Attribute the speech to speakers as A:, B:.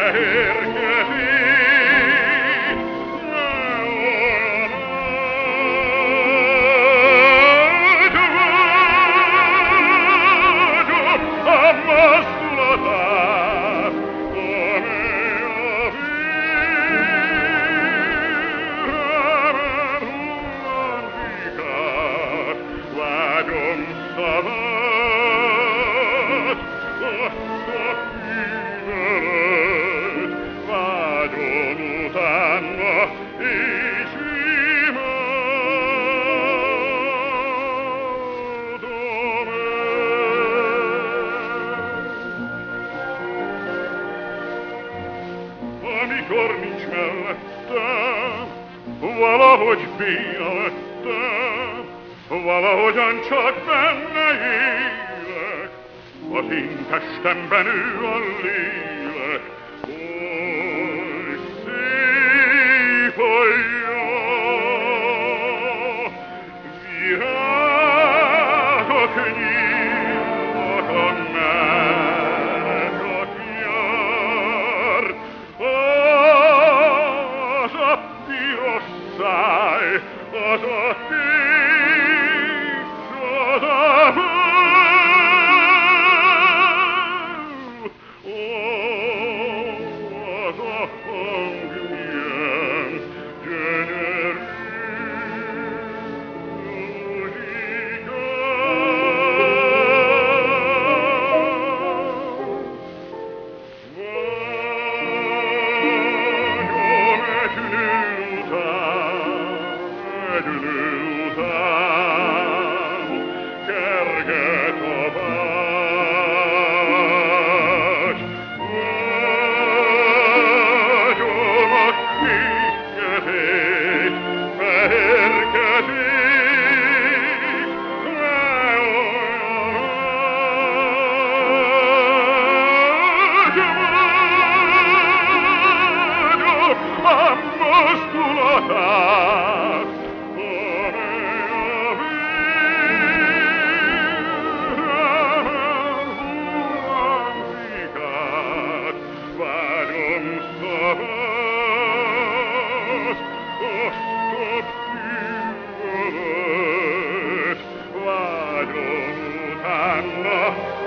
A: Amikor nincs mellettem, valahogy béna lettem, valahogyan csak benne élek, az én testemben ő a lélek. Oly szép olyan, virágok nyílnak a meleg nyár, az a piros száj, az a kék csoda. Vágyom utána,